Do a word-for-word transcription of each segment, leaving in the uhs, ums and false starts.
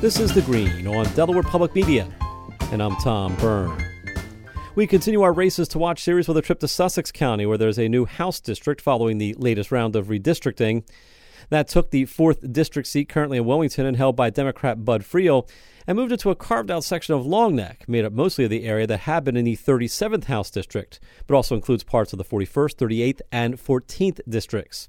This is The Green on Delaware Public Media, and I'm Tom Byrne. We continue our Races to Watch series with a trip to Sussex County, where there's a new House district following the latest round of redistricting. That took the fourth district seat currently in Wilmington and held by Democrat Bud Friel and moved it to a carved-out section of Long Neck, made up mostly of the area that had been in the thirty-seventh House district, but also includes parts of the forty-first, thirty-eighth, and fourteenth districts.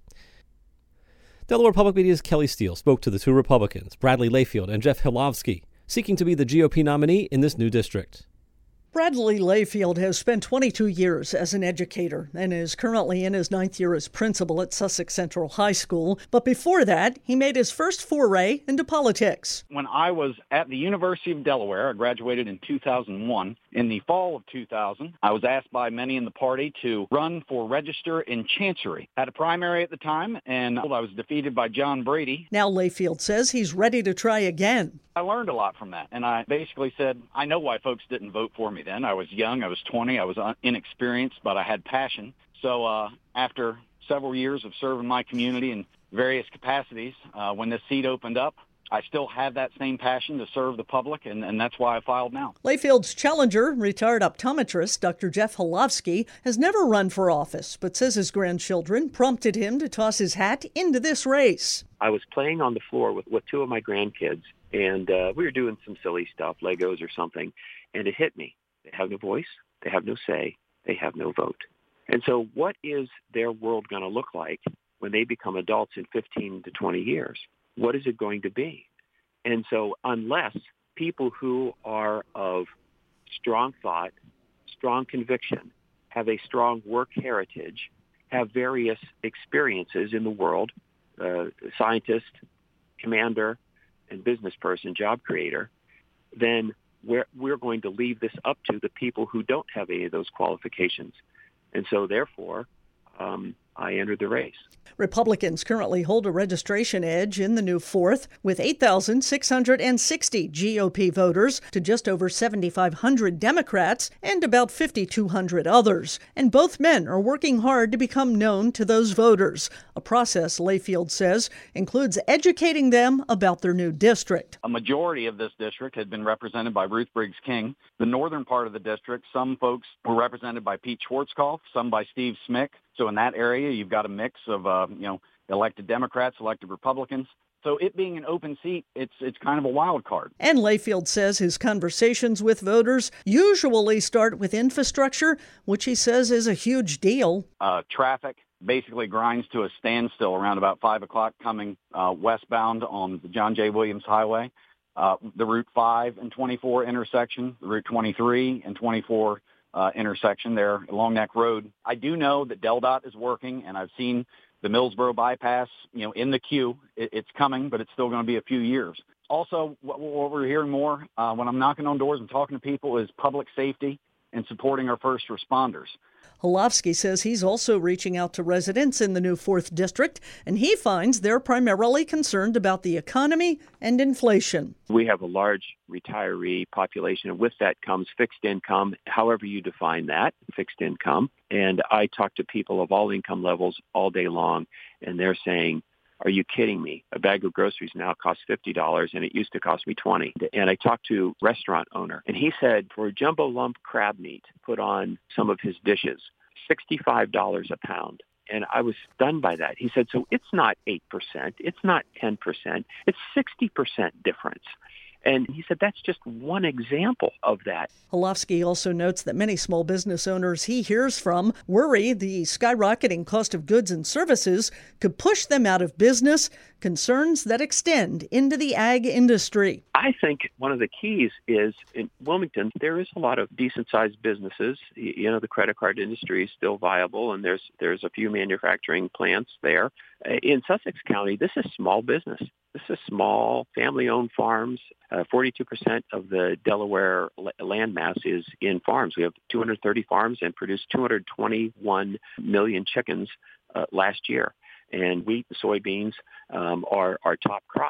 Delaware Public Media's Kelly Steele spoke to the two Republicans, Bradley Layfield and Jeff Hilovsky, seeking to be the G O P nominee in this new district. Bradley Layfield has spent twenty-two years as an educator and is currently in his ninth year as principal at Sussex Central High School. But before that, he made his first foray into politics. When I was at the University of Delaware, I graduated in two thousand one. In the fall of two thousand, I was asked by many in the party to run for register in Chancery. Had a primary at the time, and I was defeated by John Brady. Now Layfield says he's ready to try again. I learned a lot from that, and I basically said, I know why folks didn't vote for me then. I was young, I was twenty, I was inexperienced, but I had passion. So uh, after several years of serving my community in various capacities, uh, when this seat opened up, I still have that same passion to serve the public, and, and that's why I filed now. Layfield's challenger, retired optometrist Doctor Jeff Hilovsky, has never run for office, but says his grandchildren prompted him to toss his hat into this race. I was playing on the floor with, with two of my grandkids, and uh, we were doing some silly stuff, Legos or something, and it hit me. They have no voice, they have no say, they have no vote. And so what is their world going to look like when they become adults in fifteen to twenty years? What is it going to be? And so unless people who are of strong thought, strong conviction, have a strong work heritage, have various experiences in the world, uh, scientist, commander, and business person, job creator, then we're, we're going to leave this up to the people who don't have any of those qualifications. And so therefore, um, I entered the race. Republicans currently hold a registration edge in the new fourth, with eight thousand six hundred sixty G O P voters to just over seven thousand five hundred Democrats and about five thousand two hundred others. And both men are working hard to become known to those voters, a process, Layfield says, includes educating them about their new district. A majority of this district had been represented by Ruth Briggs King. The northern part of the district, some folks were represented by Pete Schwarzkopf, some by Steve Smick. So in that area, you've got a mix of, uh, you know, elected Democrats, elected Republicans. So it being an open seat, it's it's kind of a wild card. And Layfield says his conversations with voters usually start with infrastructure, which he says is a huge deal. Uh, traffic basically grinds to a standstill around about five o'clock coming uh, westbound on the John J. Williams Highway. Uh, the Route five and twenty-four intersection, the Route twenty-three and twenty-four Uh, intersection there, Long Neck Road. I do know that DelDOT is working, and I've seen the Millsboro bypass, you know, in the queue. It, it's coming, but it's still going to be a few years. Also, what, what we're hearing more uh, when I'm knocking on doors and talking to people is public safety and supporting our first responders. Hilovsky says he's also reaching out to residents in the new fourth district, and he finds they're primarily concerned about the economy and inflation. We have a large retiree population, and with that comes fixed income, however you define that, fixed income. And I talk to people of all income levels all day long, and they're saying, are you kidding me? A bag of groceries now costs fifty dollars, and it used to cost me twenty dollars. And I talked to a restaurant owner, and he said for a jumbo lump crab meat put on some of his dishes, sixty-five dollars a pound. And I was stunned by that. He said, so it's not eight percent, it's not ten percent, it's sixty percent difference. And he said that's just one example of that. Hilovsky also notes that many small business owners he hears from worry the skyrocketing cost of goods and services could push them out of business, concerns that extend into the ag industry. I think one of the keys is in Wilmington, there is a lot of decent-sized businesses. You know, the credit card industry is still viable, and there's there's a few manufacturing plants there. In Sussex County, this is small business. This is small, family-owned farms. Uh, forty-two percent of the Delaware land mass is in farms. We have two hundred thirty farms and produced two hundred twenty-one million chickens uh, last year. And wheat and soybeans um, are our top crops.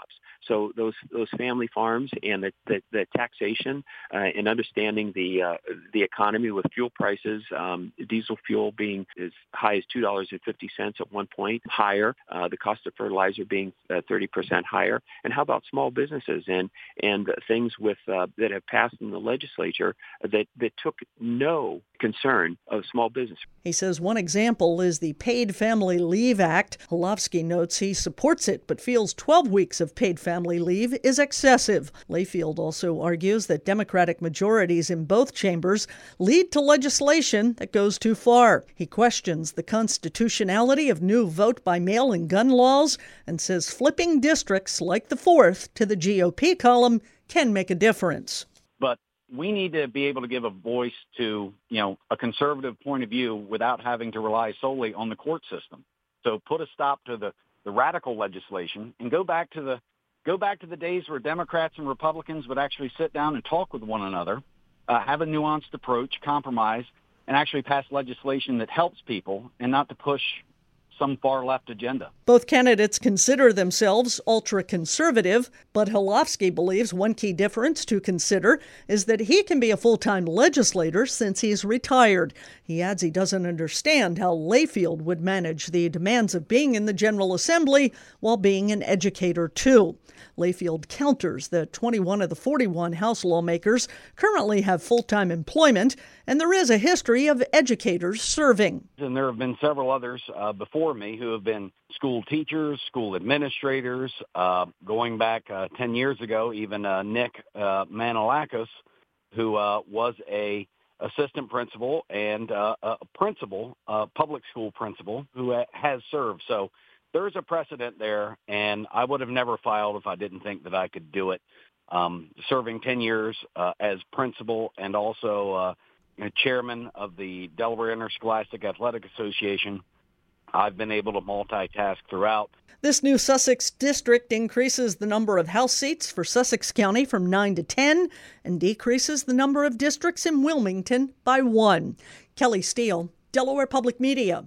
So those those family farms and the, the, the taxation uh, and understanding the uh, the economy with fuel prices, um, diesel fuel being as high as two dollars and fifty cents at one point, higher, uh, the cost of fertilizer being uh, thirty percent higher. And how about small businesses and and things with uh, that have passed in the legislature that, that took no concern of small business. He says one example is the Paid Family Leave Act. Holofsky notes he supports it, but feels twelve weeks of paid family leave is excessive. Layfield also argues that Democratic majorities in both chambers lead to legislation that goes too far. He questions the constitutionality of new vote-by-mail and gun laws and says flipping districts like the fourth to the G O P column can make a difference. But we need to be able to give a voice to, you know, a conservative point of view without having to rely solely on the court system. So put a stop to the, the radical legislation and go back to the go back to the days where Democrats and Republicans would actually sit down and talk with one another, uh, have a nuanced approach, compromise, and actually pass legislation that helps people and not to push some far-left agenda. Both candidates consider themselves ultra-conservative, but Holofsky believes one key difference to consider is that he can be a full-time legislator since he's retired. He adds he doesn't understand how Layfield would manage the demands of being in the General Assembly while being an educator, too. Layfield counters that twenty-one of the forty-one House lawmakers currently have full-time employment, and there is a history of educators serving. And there have been several others uh, before me who have been school teachers, school administrators, uh, going back uh, ten years ago, even uh, Nick uh, Manolakis, who uh, was a assistant principal and uh, a principal, uh, public school principal, who uh, has served. So there's a precedent there, and I would have never filed if I didn't think that I could do it. Um, serving ten years uh, as principal and also uh, chairman of the Delaware Interscholastic Athletic Association, I've been able to multitask throughout. This new Sussex district increases the number of House seats for Sussex County from nine to ten and decreases the number of districts in Wilmington by one. Kelly Steele, Delaware Public Media.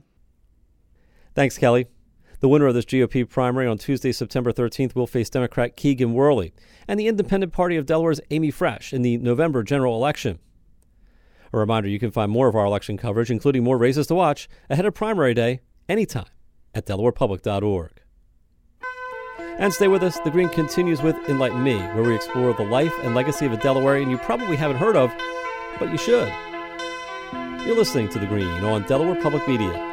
Thanks, Kelly. The winner of this G O P primary on Tuesday, September thirteenth, will face Democrat Keegan Worley and the Independent Party of Delaware's Amy Fresh in the November general election. A reminder, you can find more of our election coverage, including more races to watch, ahead of primary day anytime at delaware public dot org. And stay with us. The Green continues with Enlighten Me, where we explore the life and legacy of a Delawarean you probably haven't heard of, but you should. You're listening to The Green on Delaware Public Media.